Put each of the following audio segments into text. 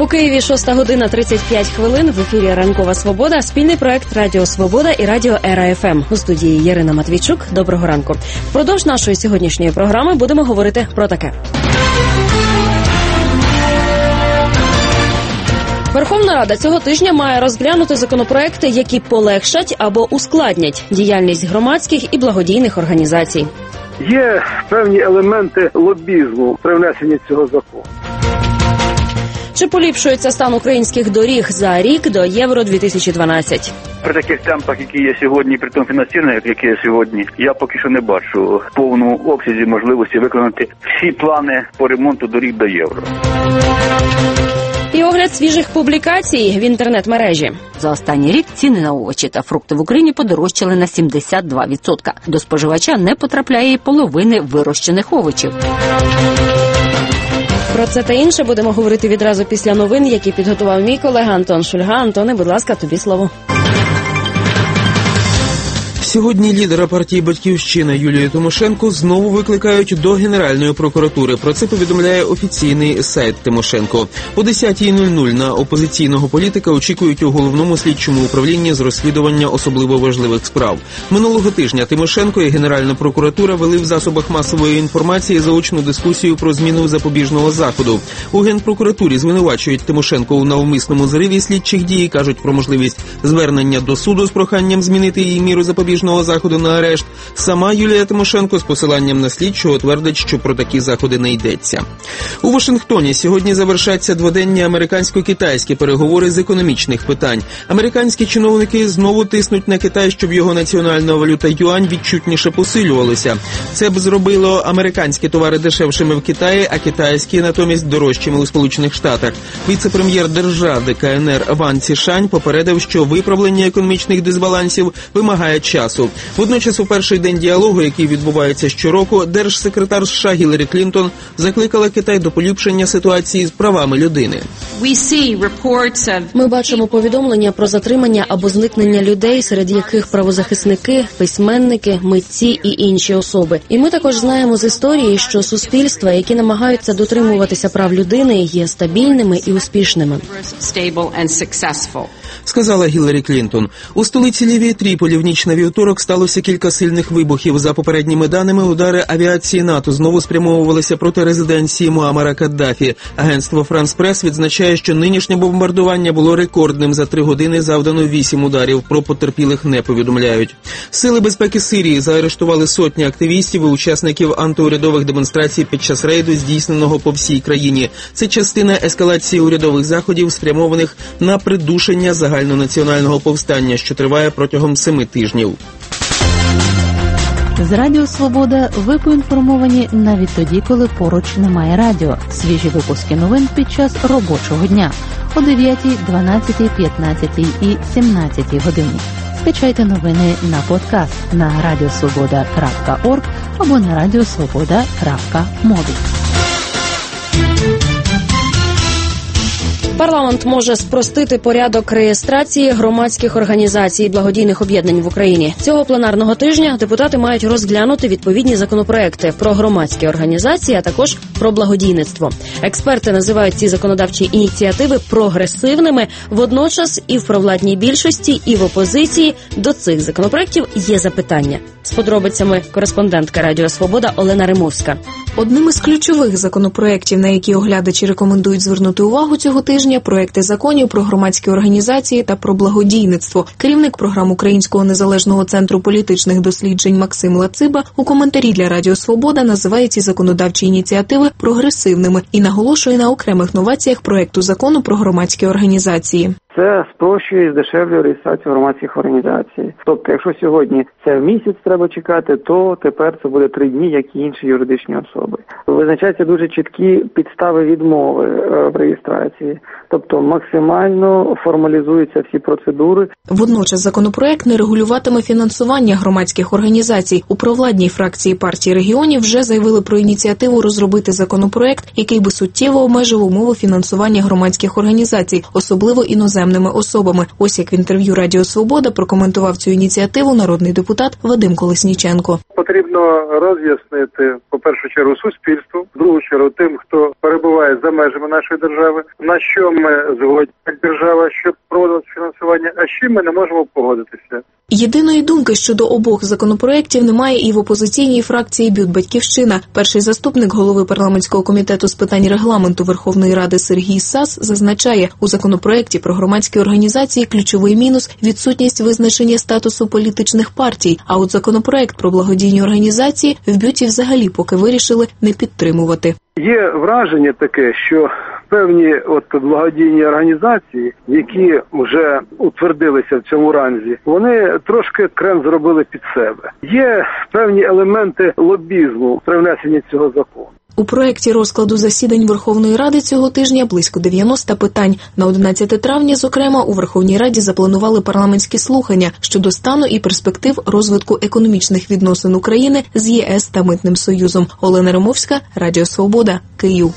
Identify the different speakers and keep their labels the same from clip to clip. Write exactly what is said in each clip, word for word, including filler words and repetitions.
Speaker 1: Києві шоста година тридцять п'ять хвилин. В ефірі «Ранкова Свобода», спільний проект Радіо Свобода і Радіо Ера Еф Ем. У студії Ірина Матвійчук. Доброго ранку. Впродовж нашої сьогоднішньої програми будемо говорити про таке. Верховна Рада цього тижня має розглянути законопроекти, які полегшать або ускладнять діяльність громадських і благодійних організацій.
Speaker 2: Є певні елементи лобізму при внесенні цього закону.
Speaker 1: Чи поліпшується стан українських доріг за рік до Євро дві тисячі дванадцять?
Speaker 3: При таких темпах, які є сьогодні, при тому фінансуванні, яке є сьогодні, я поки що не бачу в повному обсязі можливості виконати всі плани по ремонту доріг до Євро.
Speaker 1: І огляд свіжих публікацій в інтернет-мережі.
Speaker 4: За останній рік ціни на овочі та фрукти в Україні подорожчали на сімдесят два відсотки. До споживача не потрапляє і половини вирощених овочів.
Speaker 1: Про це та інше будемо говорити відразу після новин, які підготував мій колега Антон Шульга. Антоне, будь ласка, тобі слово.
Speaker 5: Сьогодні лідера партії «Батьківщина» Юлію Тимошенко знову викликають до Генеральної прокуратури. Про це повідомляє офіційний сайт Тимошенко. О десятій нуль нуль на опозиційного політика очікують у головному слідчому управлінні з розслідування особливо важливих справ. Минулого тижня Тимошенко і Генеральна прокуратура вели в засобах масової інформації заочну дискусію про зміну запобіжного заходу. У Генпрокуратурі звинувачують Тимошенко у навмисному зриві слідчих дій, кажуть про можливість звернення до суду з проханням змінити її міру запобіжного заходу на арешт. Сама Юлія Тимошенко з посиланням на слідчого твердить, що про такі заходи не йдеться. У Вашингтоні сьогодні завершаться дводенні американсько-китайські переговори з економічних питань. Американські чиновники знову тиснуть на Китай, щоб його національна валюта юань відчутніше посилювалася. Це б зробило американські товари дешевшими в Китаї, а китайські натомість дорожчими у Сполучених Штатах. Віце-прем'єр держави Ка Ен Ер Ван Цішань попередив, що виправлення економічних дисбалансів вимагає часу. Водночас у перший день діалогу, який відбувається щороку, держсекретар США Гіларі Клінтон закликала Китай до поліпшення ситуації з правами людини.
Speaker 1: Ми бачимо повідомлення про затримання або зникнення людей, серед яких правозахисники, письменники, митці і інші особи. І ми також знаємо з історії, що суспільства, які намагаються дотримуватися прав людини, є стабільними і успішними.
Speaker 5: Сказала Гіларі Клінтон. У столиці Лівії Тріполі в ніч на вівторок сталося кілька сильних вибухів. За попередніми даними, удари авіації НАТО знову спрямовувалися проти резиденції Муаммара Каддафі. Агентство Франс Прес відзначає, що нинішнє бомбардування було рекордним. За три години завдано вісім ударів. Про потерпілих не повідомляють. Сили безпеки Сирії заарештували сотні активістів і учасників антиурядових демонстрацій під час рейду, здійсненого по всій країні. Це частина ескалації урядових заходів, спрямованих на придушення загальнонаціонального повстання, що триває протягом семи тижнів.
Speaker 6: З Радіо Свобода ви поінформовані навіть тоді, коли поруч немає радіо. Свіжі випуски новин під час робочого дня о дев'ятій, дванадцятій, п'ятнадцятій і сімнадцятій годині. Скачайте новини на подкаст на радіосвобода крапка орг або на радіосвобода крапка мобі.
Speaker 1: Парламент може спростити порядок реєстрації громадських організацій і благодійних об'єднань в Україні. Цього пленарного тижня депутати мають розглянути відповідні законопроекти про громадські організації, а також про благодійництво. Експерти називають ці законодавчі ініціативи прогресивними. Водночас і в провладній більшості, і в опозиції до цих законопроектів є запитання. З подробицями кореспондентка Радіо Свобода Олена Римовська.
Speaker 7: Одним із ключових законопроєктів, на які оглядачі рекомендують звернути увагу цього тижня, проекти законів про громадські організації та про благодійництво. Керівник програм Українського незалежного центру політичних досліджень Максим Лациба у коментарі для Радіо Свобода називає ці законодавчі ініціативи прогресивними і наголошує на окремих новаціях проекту закону про громадські організації.
Speaker 2: Це спрощує і здешевлює реєстрацію громадських організацій. Тобто, якщо сьогодні це в місяць треба чекати, то тепер це буде три дні, як і інші юридичні особи. Визначаються дуже чіткі підстави відмови в реєстрації. Тобто максимально формалізуються всі процедури.
Speaker 7: Водночас законопроект не регулюватиме фінансування громадських організацій. У провладній фракції партії регіонів вже заявили про ініціативу розробити законопроект, який би суттєво обмежив умови фінансування громадських організацій, особливо іноземними особами. Ось як в інтерв'ю Радіо Свобода прокоментував цю ініціативу народний депутат Вадим Колесніченко.
Speaker 2: Потрібно роз'яснити, по першу чергу, суспільству, в другу чергу тим, хто перебуває за межами нашої держави, на що
Speaker 8: ми згодні як держава, щоб проводити фінансування, а з чим ми не можемо погодитися.
Speaker 7: Єдиної думки щодо обох законопроєктів немає і в опозиційній фракції «Бют-Батьківщина». Перший заступник голови парламентського комітету з питань регламенту Верховної Ради Сергій Сас зазначає, у законопроєкті про громадські організації ключовий мінус – відсутність визначення статусу політичних партій, а от законопроєкт про благодійні організації в «Бюті» взагалі поки вирішили не підтримувати.
Speaker 8: Є враження таке, що певні от благодійні організації, які вже утвердилися в цьому ранзі, вони трошки крем зробили під себе. Є певні елементи лобізму при внесенні цього закону.
Speaker 7: У проєкті розкладу засідань Верховної Ради цього тижня близько дев'яноста питань. На одинадцяте травня, зокрема, у Верховній Раді запланували парламентські слухання щодо стану і перспектив розвитку економічних відносин України з ЄС та Митним Союзом. Олена Римовська, Радіо Свобода, Київ.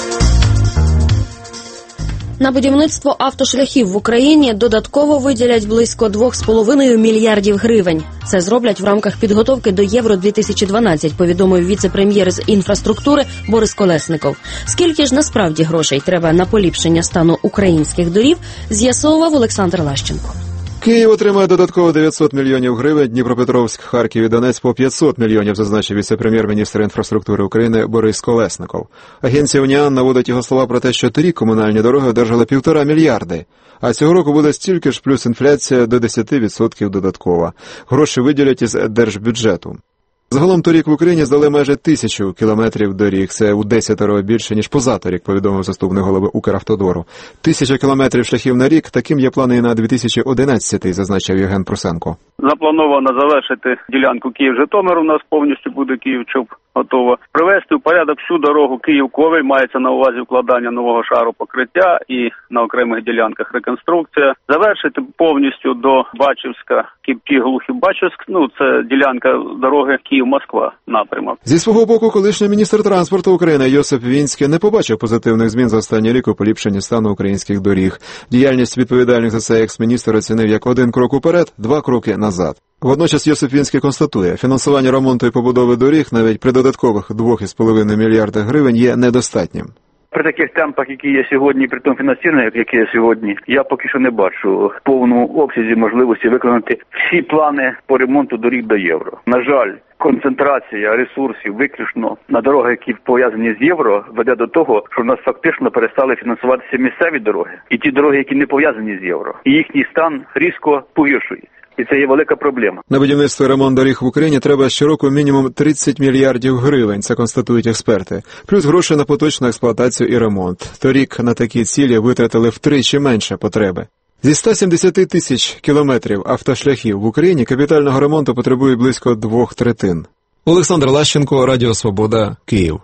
Speaker 1: На будівництво автошляхів в Україні додатково виділять близько двох з половиною мільярдів гривень. Це зроблять в рамках підготовки до Євро дві тисячі дванадцять, повідомив віце-прем'єр з інфраструктури Борис Колесников. Скільки ж насправді грошей треба на поліпшення стану українських доріг, з'ясовував Олександр Лащенко.
Speaker 9: Київ отримає додатково дев'ятсот мільйонів гривень, Дніпропетровськ, Харків і Донець по п'ятсот мільйонів, зазначив віце-прем'єр-міністр інфраструктури України Борис Колесников. Агенція УНІАН наводить його слова про те, що торік комунальні дороги одержали півтора мільярди. А цього року буде стільки ж, плюс інфляція до десять відсотків додатково. Гроші виділять із держбюджету. Загалом торік в Україні здали майже тисячу кілометрів доріг. Це у десятеро більше, ніж позаторік, повідомив заступник голови Укравтодору. Тисяча кілометрів шляхів на рік, таким є плани і на дві тисячі одинадцятий, зазначив Євген Прусенко.
Speaker 3: Заплановано завершити ділянку Київ-Житомир, у нас повністю буде Київ-Чоп готово. Привести в порядок всю дорогу Київ-Ковель, мається на увазі вкладання нового шару покриття і на окремих ділянках реконструкція. Завершити повністю до Бачівська, Кіпті-Глухів-Бачівськ, ну це ділянка дороги Київ-Москва напрямок.
Speaker 9: Зі свого боку, колишній міністр транспорту України Йосип Вінський не побачив позитивних змін за останній рік у поліпшенні стану українських доріг. Діяльність відповідальних за це екс-міністр оцінив як один крок уперед, два кроки назад. Водночас Йосип Вінський констатує, фінансування ремонту і побудови доріг навіть при додаткових двох із половиною мільярдах гривень є недостатнім.
Speaker 3: При таких темпах, які є сьогодні, при тому фінансуванні, яке є сьогодні, я поки що не бачу в повному обсязі можливості виконати всі плани по ремонту доріг до євро. На жаль, концентрація ресурсів виключно на дороги, які пов'язані з євро, веде до того, що в нас фактично перестали фінансуватися місцеві дороги і ті дороги, які не пов'язані з євро. І їхній стан різко погіршується. І це є велика проблема.
Speaker 9: На будівництво і ремонт доріг в Україні треба щороку мінімум тридцять мільярдів гривень, це констатують експерти. Плюс гроші на поточну експлуатацію і ремонт. Торік на такі цілі витратили втричі менше потреби. Зі ста сімдесяти тисяч кілометрів автошляхів в Україні капітального ремонту потребує близько двох третин. Олександр Лащенко, Радіо Свобода, Київ.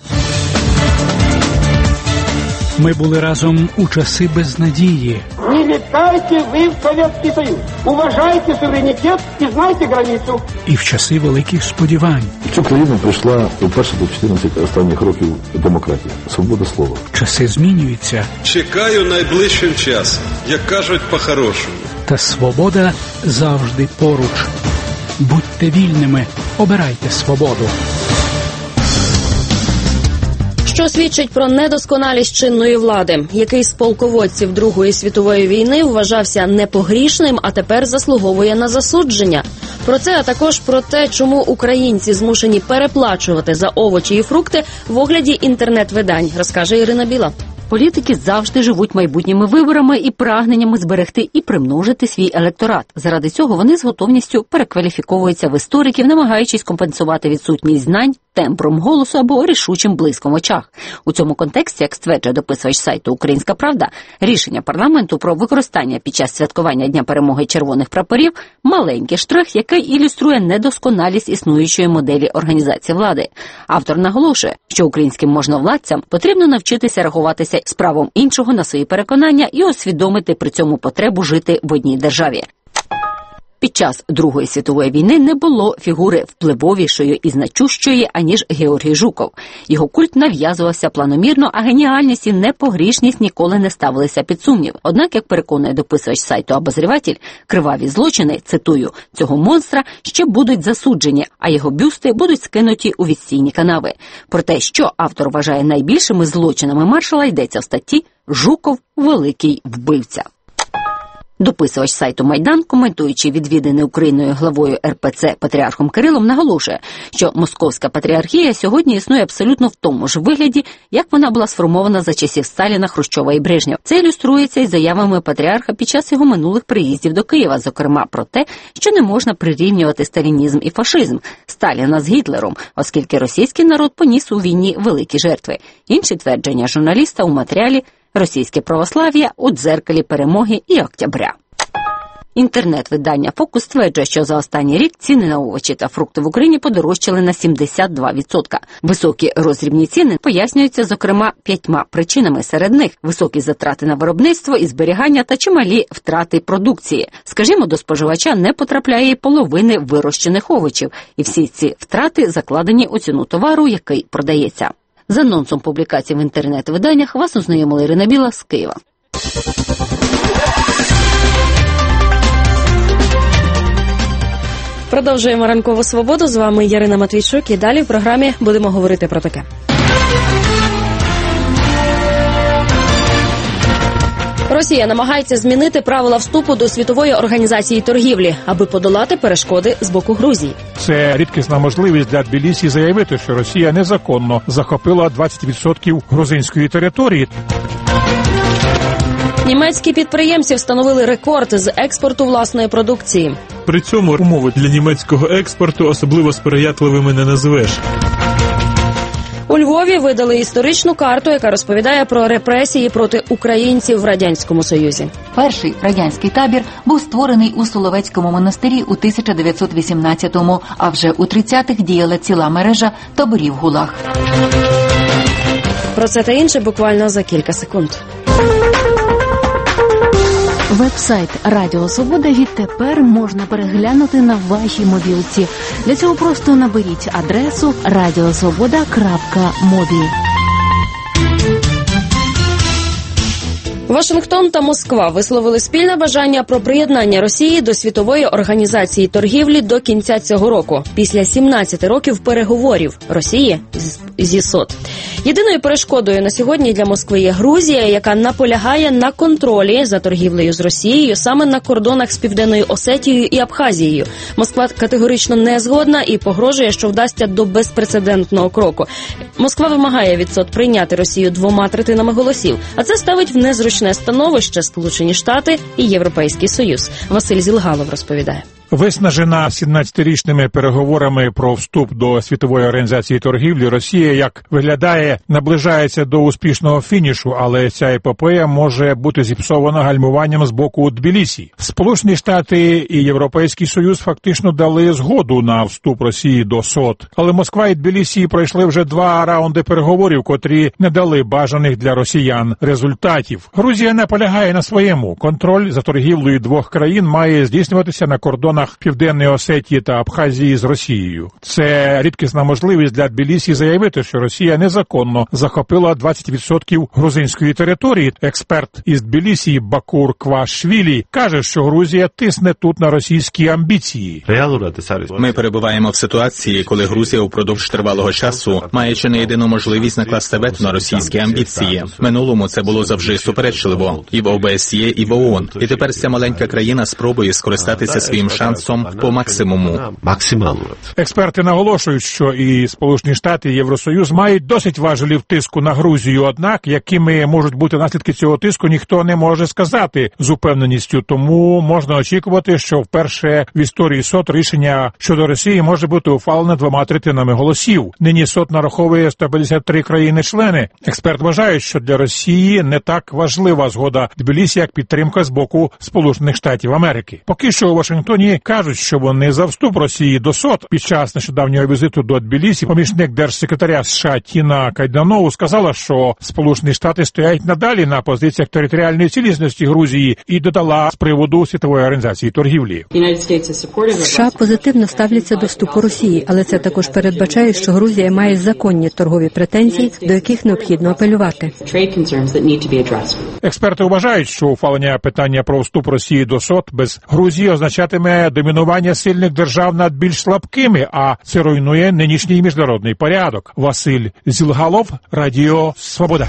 Speaker 10: Ми були разом у часи безнадії.
Speaker 11: Не летайте ви в Совєтський Союз. Уважайте суверенітет і знайте границю.
Speaker 10: І в часи великих сподівань.
Speaker 12: В цю країну прийшла вперше до чотирнадцять останніх років демократія, свобода слова.
Speaker 10: Часи змінюються.
Speaker 13: Чекаю найближчим часом, як кажуть по-хорошому.
Speaker 10: Та свобода завжди поруч. Будьте вільними, обирайте свободу.
Speaker 1: Що свідчить про недосконалість чинної влади, який з полководців Другої світової війни вважався непогрішним, а тепер заслуговує на засудження. Про це, а також про те, чому українці змушені переплачувати за овочі і фрукти в огляді інтернет-видань, розкаже Ірина Біла.
Speaker 4: Політики завжди живуть майбутніми виборами і прагненнями зберегти і примножити свій електорат. Заради цього вони з готовністю перекваліфіковуються в істориків, намагаючись компенсувати відсутність знань тембром голосу або рішучим блиском в очах. У цьому контексті, як стверджує дописувач сайту «Українська правда», рішення парламенту про використання під час святкування Дня перемоги червоних прапорів – маленький штрих, який ілюструє недосконалість існуючої моделі організації влади. Автор наголошує, що українським можновладцям потрібно навчитися рахуватися з правом іншого на свої переконання і усвідомити при цьому потребу жити в одній державі. Під час Другої світової війни не було фігури впливовішої і значущої, аніж Георгій Жуков. Його культ нав'язувався планомірно, а геніальність і непогрішність ніколи не ставилися під сумнів. Однак, як переконує дописувач сайту «Обозріватель», криваві злочини, цитую, цього монстра ще будуть засуджені, а його бюсти будуть скинуті у відстійні канави. Про те, що автор вважає найбільшими злочинами маршала, йдеться в статті «Жуков – великий вбивця». Дописувач сайту «Майдан», коментуючи відвіданий Україною главою ер пе це патріархом Кирилом, наголошує, що Московська патріархія сьогодні існує абсолютно в тому ж вигляді, як вона була сформована за часів Сталіна, Хрущова і Брежнєва. Це ілюструється із заявами патріарха під час його минулих приїздів до Києва, зокрема про те, що не можна прирівнювати сталінізм і фашизм, Сталіна з Гітлером, оскільки російський народ поніс у війні великі жертви. Інші твердження журналіста у матеріалі «Російське православ'я у дзеркалі перемоги і октября». Інтернет-видання «Фокус» стверджує, що за останній рік ціни на овочі та фрукти в Україні подорожчали на сімдесят два відсотки. Високі роздрібні ціни пояснюються, зокрема, п'ятьма причинами. Серед них – високі затрати на виробництво і зберігання та чималі втрати продукції. Скажімо, до споживача не потрапляє і половини вирощених овочів, і всі ці втрати закладені у ціну товару, який продається. З анонсом публікацій в інтернет-виданнях вас ознайомила Ірина Біла з Києва.
Speaker 1: Продовжуємо ранкову свободу. З вами Ярина Матвійчук. І далі в програмі будемо говорити про таке. Росія намагається змінити правила вступу до Світової організації торгівлі, аби подолати перешкоди з боку Грузії.
Speaker 14: Це рідкісна можливість для Тбілісі заявити, що Росія незаконно захопила двадцять відсотків грузинської території.
Speaker 1: Німецькі підприємці встановили рекорд з експорту власної продукції.
Speaker 15: При цьому умови для німецького експорту особливо сприятливими не назвеш.
Speaker 1: У Львові видали історичну карту, яка розповідає про репресії проти українців в Радянському Союзі.
Speaker 16: Перший радянський табір був створений у Соловецькому монастирі у тисяча дев'ятсот вісімнадцятому, а вже у тридцятих діяла ціла мережа таборів ГУЛАГ.
Speaker 1: Про це та інше буквально за кілька секунд.
Speaker 6: Веб-сайт Радіо Свобода відтепер можна переглянути на вашій мобілці. Для цього просто наберіть адресу радіосвобода крапка мобі.
Speaker 1: Вашингтон та Москва висловили спільне бажання про приєднання Росії до Світової організації торгівлі до кінця цього року, після сімнадцяти років переговорів Росії зі СОТ. Єдиною перешкодою на сьогодні для Москви є Грузія, яка наполягає на контролі за торгівлею з Росією саме на кордонах з Південною Осетією і Абхазією. Москва категорично не згодна і погрожує, що вдасться до безпрецедентного кроку. Москва вимагає від СОТ прийняти Росію двома третинами голосів, а це ставить в незручне становище Сполучені Штати і Європейський Союз. Василь Зілгалов розповідає.
Speaker 14: Виснажена сімнадцятирічними переговорами про вступ до Світової організації торгівлі, Росія, як виглядає, наближається до успішного фінішу, але ця епопея може бути зіпсована гальмуванням з боку Тбілісі. Сполучені Штати і Європейський Союз фактично дали згоду на вступ Росії до СОТ. Але Москва і Тбілісі пройшли вже два раунди переговорів, котрі не дали бажаних для росіян результатів. Грузія наполягає на своєму. Контроль за торгівлею двох країн має здійснюватися на кордонах Південної Осетії та Абхазії з Росією. Це рідкісна можливість для Тбілісі заявити, що Росія незаконно захопила двадцять відсотків грузинської території. Експерт із Тбілісі Бакур Квашвілі каже, що Грузія тисне тут на російські амбіції.
Speaker 17: Ми перебуваємо в ситуації, коли Грузія упродовж тривалого часу має чи не єдину можливість накласти вето на російські амбіції. В минулому це було завжди суперечливо і в О Б С Є, і в О О Н. І тепер ця маленька країна спробує скористатися своїм шансом по максимуму.
Speaker 14: Максимально. Експерти наголошують, що і Сполучені Штати, і Євросоюз мають досить важелів тиску на Грузію, однак якими можуть бути наслідки цього тиску, ніхто не може сказати з упевненістю. Тому можна очікувати, що вперше в історії СОТ рішення щодо Росії може бути ухвалене двома третинами голосів. Нині СОТ нараховує сто п'ятдесят три країни-члени. Експерт вважає, що для Росії не так важлива згода Тбілісі, як підтримка з боку Сполучених Штатів Америки. Поки що у Вашингтоні вони кажуть, що вони за вступ Росії до СОТ. Під час нещодавнього візиту до Тбілісі помічник держсекретаря США Тіна Кайданову сказала, що Сполучені Штати стоять надалі на позиціях територіальної цілісності Грузії і додала з приводу Світової організації торгівлі.
Speaker 18: США позитивно ставляться до вступу Росії, але це також передбачає, що Грузія має законні торгові претензії, до яких необхідно апелювати.
Speaker 14: Експерти вважають, що ухвалення питання про вступ Росії до СОТ без Грузії означатиме домінування сильних держав над більш слабкими, а це руйнує нинішній міжнародний порядок. Василь Зілгалов, Радіо Свобода.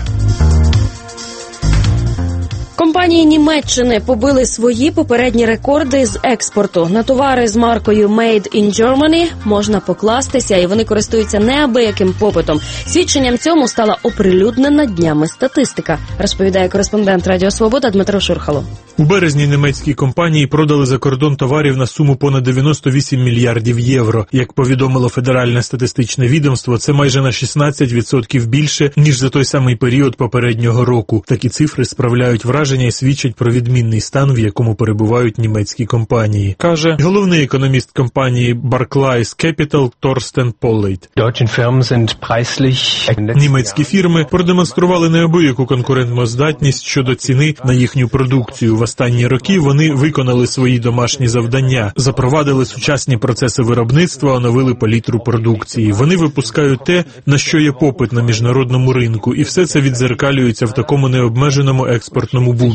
Speaker 1: Компанії Німеччини побили свої попередні рекорди з експорту. На товари з маркою «Made in Germany» можна покластися, і вони користуються неабияким попитом. Свідченням цьому стала оприлюднена днями статистика, розповідає кореспондент Радіо Свобода Дмитро Шурхало.
Speaker 15: У березні німецькі компанії продали за кордон товарів на суму понад дев'яносто вісім мільярдів євро. Як повідомило Федеральне статистичне відомство, це майже на шістнадцять відсотків більше, ніж за той самий період попереднього року. Такі цифри справляють враження і свідчать про відмінний стан, в якому перебувають німецькі компанії, каже головний економіст компанії Barclays Capital Торстен Поллейт. Німецькі фірми продемонстрували неабияку конкурентну здатність щодо ціни на їхню продукцію. В останні роки вони виконали свої домашні завдання, запровадили сучасні процеси виробництва, оновили палітру продукції. Вони випускають те, на що є попит на міжнародному ринку, і все це віддзеркалюється в такому необмеженому експортному бумі.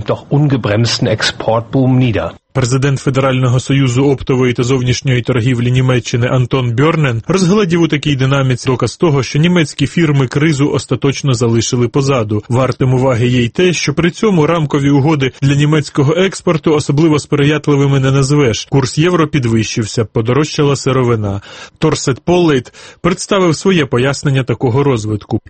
Speaker 15: Президент Федерального союзу оптової та зовнішньої торгівлі Німеччини Антон Бьорнен розглядів у такій динаміці доказ того, що німецькі фірми кризу остаточно залишили позаду. Вартим уваги є й те, що при цьому рамкові угоди для німецького експорту особливо сприятливими не назвеш. Курс євро підвищився, подорожчала сировина. Торстен Поллейт представив своє пояснення такого розвитку.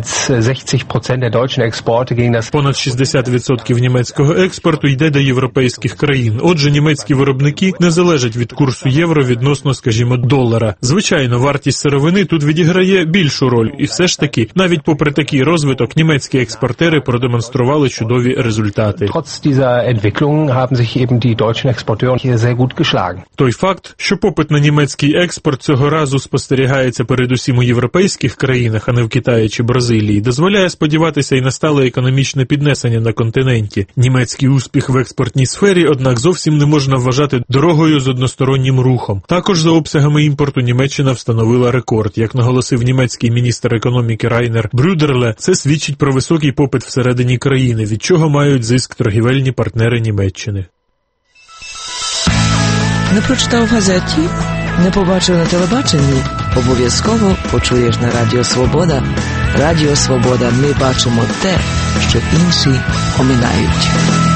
Speaker 15: Понад шістдесят відсотків німецького експорту йде до європейських країн. Отже, німецькі виробники не залежать від курсу євро відносно, скажімо, долара. Звичайно, вартість сировини тут відіграє більшу роль. І все ж таки, навіть попри такий розвиток, німецькі експортери продемонстрували чудові результати. Той факт, що попит на німецький експорт цього разу спостерігається передусім у європейських країнах, а не в Китаї чи Бразилії, дозволяє сподіватися і на стале економічне піднесення на континенті. Німецький успіх в експортній сфері, однак, зовсім не можна вважати дорогою з одностороннім рухом. Також за обсягами імпорту Німеччина встановила рекорд. Як наголосив німецький міністр економіки Райнер Брюдерле, це свідчить про високий попит всередині країни, від чого мають зиск торгівельні партнери Німеччини.
Speaker 19: Не прочитав в газеті? Не побачив на телебаченні? Обов'язково почуєш на Радіо Свобода. Радіо Свобода. Ми бачимо те, що інші оминають.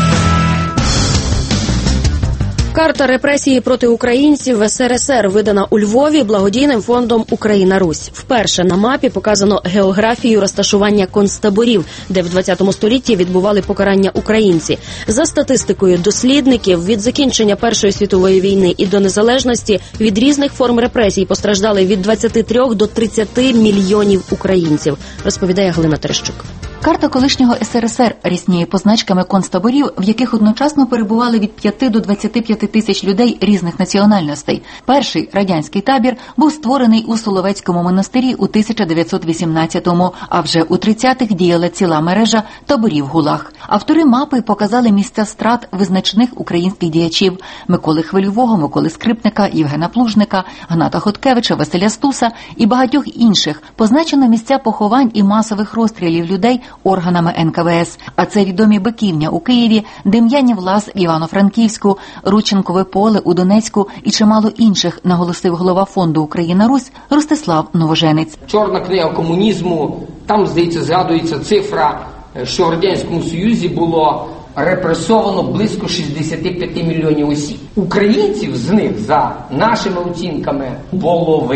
Speaker 1: Карта репресії проти українців в ес ер ес ер видана у Львові благодійним фондом «Україна-Русь». Вперше на мапі показано географію розташування концтаборів, де в двадцятому столітті відбували покарання українці. За статистикою дослідників, від закінчення Першої світової війни і до незалежності від різних форм репресій постраждали від двадцяти трьох до тридцяти мільйонів українців, розповідає Галина Терещук.
Speaker 16: Карта колишнього ес ер ес ер рісніє позначками концтаборів, в яких одночасно перебували від п'яти до двадцяти п'яти тисяч людей різних національностей. Перший радянський табір був створений у Соловецькому монастирі у тисяча дев'ятсот вісімнадцятому, а вже у тридцятих діяла ціла мережа таборів ГУЛАГ. Автори мапи показали місця страт визначних українських діячів – Миколи Хвильового, Миколи Скрипника, Євгена Плужника, Гната Хоткевича, Василя Стуса і багатьох інших. Позначено місця поховань і масових розстрілів людей органами ен ка ве ес. А це відомі Биківня у Києві, Дем'янів Лаз в Івано-Франківську, Рученкове поле у Донецьку і чимало інших, наголосив голова фонду «Україна-Русь» Ростислав Новоженець.
Speaker 20: Чорна книга комунізму, там, здається, згадується цифра, що в Радянському Союзі було репресовано близько шістдесят п'ять мільйонів осіб. Українців з них, за нашими оцінками, половина.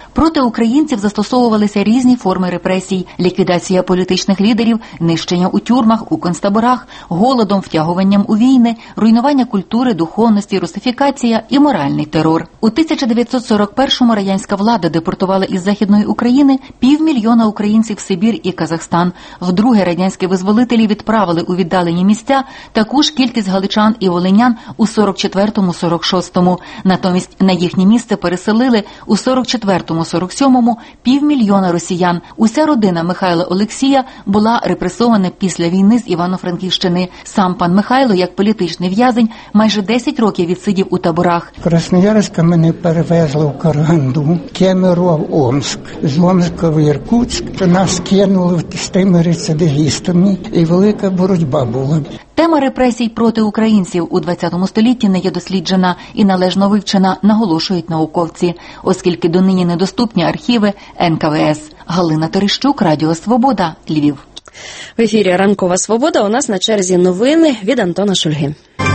Speaker 16: Проти українців застосовувалися різні форми репресій: ліквідація політичних лідерів, нищення у тюрмах, у концтаборах, голодом, втягуванням у війни, руйнування культури, духовності, русифікація і моральний терор. У тисяча дев'ятсот сорок першому радянська влада депортувала із Західної України півмільйона українців в Сибір і Казахстан. Вдруге радянські визволителі відправили у віддалені місця таку ж кількість галичан і волинян у сорок четвертому - сорок шостому. Натомість на їхнє місце переселили у сорок четвертому - сорок сьомому півмільйона росіян. Уся родина Михайла Олексія була репресована після війни з Івано-Франківщини. Сам пан Михайло, як політичний в'язень, майже десять років відсидів у таборах.
Speaker 21: Красноярська мене перевезли в Караганду, Кемерово, Омск. З Омска в Іркутськ нас кинули з тими рецидивістами, і велика боротьба була.
Speaker 16: Тема репресій проти українців у ХХ столітті не є досліджена і належно вивчена, наголошують науковці, оскільки донині недоступні архіви ен ка ве ес. Галина Терещук, Радіо Свобода, Львів.
Speaker 1: В ефірі «Ранкова Свобода», у нас на черзі новини від Антона Шульги.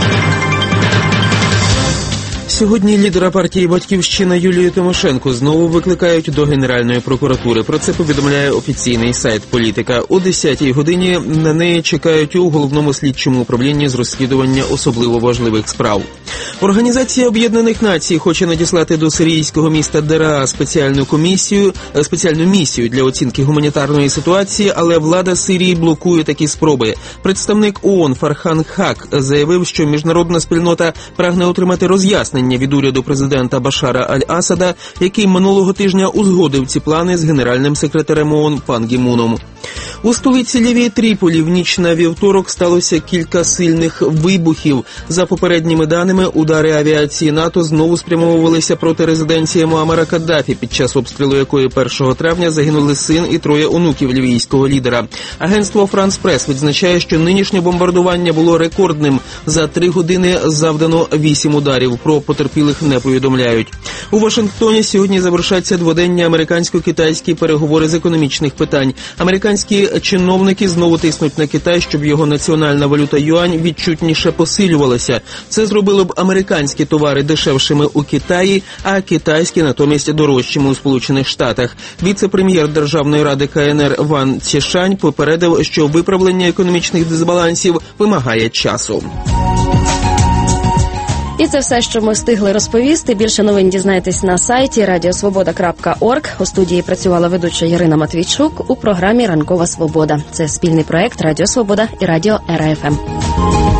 Speaker 5: Сьогодні лідера партії «Батьківщина» Юлію Тимошенко знову викликають до Генеральної прокуратури. Про це повідомляє офіційний сайт «Політика». О десятій годині на неї чекають у Головному слідчому управлінні з розслідування особливо важливих справ. Організація Об'єднаних Націй хоче надіслати до сирійського міста Деraa спеціальну комісію, спеціальну місію для оцінки гуманітарної ситуації, але влада Сирії блокує такі спроби. Представник ООН Фархан Хак заявив, що міжнародна спільнота прагне отримати роз'яснення від уряду президента Башара Аль-Асада, який минулого тижня узгодив ці плани з генеральним секретарем ООН Пан Гі Муном. У столиці Лівії Тріполі в ніч на вівторок сталося кілька сильних вибухів. За попередніми даними, удари авіації НАТО знову спрямовувалися проти резиденції Муаммара Каддафі, під час обстрілу якої першого травня загинули син і троє онуків лівійського лідера. Агентство Франс Прес відзначає, що нинішнє бомбардування було рекордним. За три години завдано вісім ударів. Про потерпілих не повідомляють. У Вашингтоні сьогодні завершаться дводенні американсько-китайські переговори з економічних питань. Американські чиновники знову тиснуть на Китай, щоб його національна валюта юань відчутніше посилювалася. Це зробило б американські товари дешевшими у Китаї, а китайські натомість дорожчими у Сполучених Штатах. Віце-прем'єр Державної ради ка ен ер Ван Цішань попередив, що виправлення економічних дисбалансів вимагає часу.
Speaker 1: І це все, що ми встигли розповісти. Більше новин дізнайтесь на сайті радіосвобода крапка орг. У студії працювала ведуча Ірина Матвійчук у програмі «Ранкова Свобода». Це спільний проект «Радіо Свобода» і «Радіо ер еф ем».